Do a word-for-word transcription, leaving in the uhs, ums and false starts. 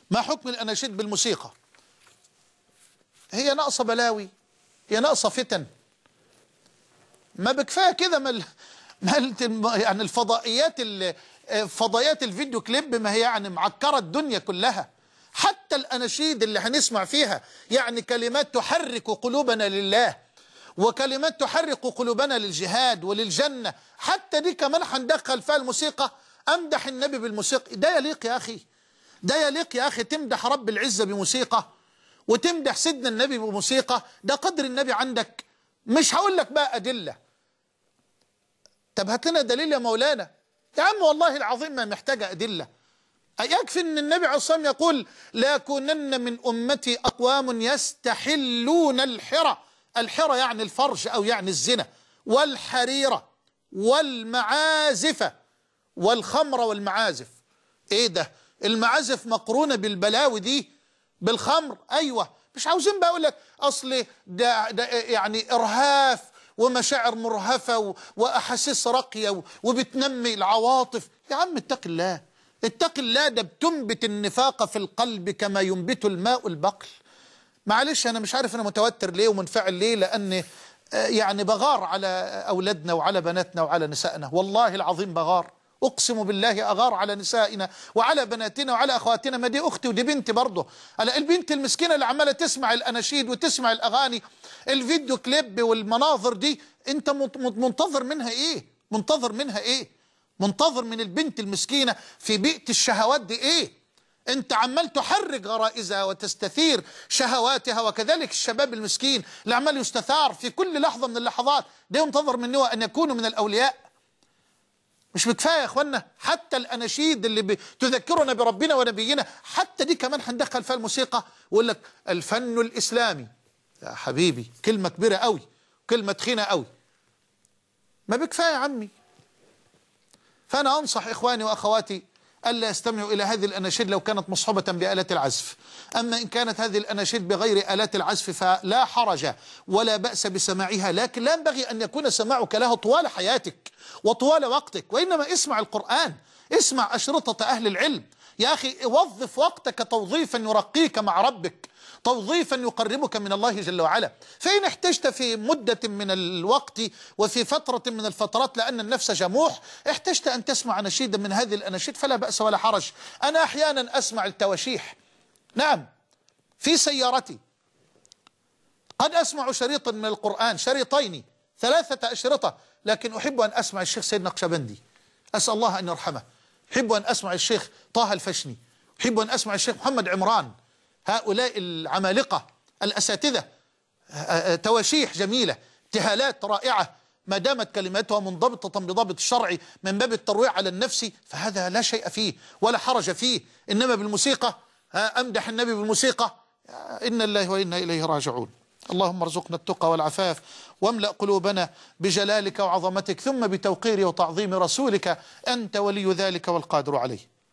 ما حكم الأناشيد بالموسيقى؟ هي ناقصة بلاوي، هي ناقصة فتن. ما بكفاية كده ما يعني الفضائيات فضائيات الفيديو كليب ما هي يعني معكرة الدنيا كلها. حتى الأناشيد اللي هنسمع فيها يعني كلمات تحرك قلوبنا لله، وكلمات تحرك قلوبنا للجهاد وللجنة، حتى دي كمان هندخل فيها الموسيقى. أمدح النبي بالموسيقى، ده يليق يا أخي، ده يليق يا أخي تمدح رب العزة بموسيقى وتمدح سيدنا النبي بموسيقى؟ ده قدر النبي عندك. مش هقول لك بقى أدلة، طب هات لنا دليل يا مولانا. يا عم والله العظيم ما محتاجة أدلة، يكفي أن النبي عليه الصلاة والسلام يقول لا يكونن من أمتي أقوام يستحلون الحرى، الحرى يعني الفرج أو يعني الزنا، والحريرة والمعازف والخمر والمعازف. إيه ده؟ المعازف مقرونة بالبلاوي دي، بالخمر. أيوة، مش عاوزين بقى أقول لك أصل ده, ده يعني إرهاف ومشاعر مرهفة وأحاسيس راقية وبتنمي العواطف. يا عم اتق الله، اتق الله، ده بتنبت النفاق في القلب كما ينبت الماء البقل. معلش أنا مش عارف أنا متوتر ليه ومنفعل ليه، لأن يعني بغار على أولادنا وعلى بناتنا وعلى نسائنا، والله العظيم بغار، أقسم بالله أغار على نسائنا وعلى بناتنا وعلى أخواتنا. ما دي أختي ودي بنتي برضه. أنا البنت المسكينة اللي عمالة تسمع الأناشيد وتسمع الأغاني، الفيديو كليب والمناظر دي، أنت منتظر منها إيه؟ منتظر منها إيه؟ منتظر من البنت المسكينة في بيئة الشهوات دي إيه؟ أنت عمال تحرك غرائزها وتستثير شهواتها، وكذلك الشباب المسكين اللي عمال يستثار في كل لحظة من اللحظات، ده ينتظر منه أن يكونوا من الأولياء. مش بكفاية يا اخوانا؟ حتى الأناشيد اللي بتذكرنا بربنا ونبينا، حتى دي كمان هندخل فيها الموسيقى. ويقول لك الفن الإسلامي. يا حبيبي كلمة كبيرة قوي، كلمة تخينة قوي. ما بكفاية يا عمي. فأنا أنصح إخواني وأخواتي ألا يستمعوا إلى هذه الأناشيد لو كانت مصحوبة بآلات العزف. أما إن كانت هذه الأناشيد بغير آلات العزف فلا حرج ولا بأس بسماعها، لكن لا ينبغي أن يكون سماعك لها طوال حياتك وطوال وقتك، وإنما اسمع القرآن، اسمع أشرطة أهل العلم. يا أخي وظف وقتك توظيفا يرقيك مع ربك، توظيفا يقربك من الله جل وعلا. فإن احتجت في مدة من الوقت وفي فترة من الفترات، لأن النفس جموح، احتجت أن تسمع نشيدا من هذه الأناشيد فلا بأس ولا حرج. أنا أحيانا أسمع التواشيح، نعم، في سيارتي قد أسمع شريطا من القرآن، شريطين، ثلاثة أشرطة، لكن أحب أن أسمع الشيخ سيد نقشبندي، أسأل الله أن يرحمه. أحب أن أسمع الشيخ طه الفشني، أحب أن أسمع الشيخ محمد عمران، هؤلاء العمالقة الأساتذة. تواشيح جميلة، ابتهالات رائعة، ما دامت كلماتها منضبطة بضابط الشرع من باب الترويع على النفس فهذا لا شيء فيه ولا حرج فيه. إنما بالموسيقى، أمدح النبي بالموسيقى، إنا الله وإنا إليه راجعون. اللهم ارزقنا التقى والعفاف، واملأ قلوبنا بجلالك وعظمتك، ثم بتوقير وتعظيم رسولك، أنت ولي ذلك والقادر عليه.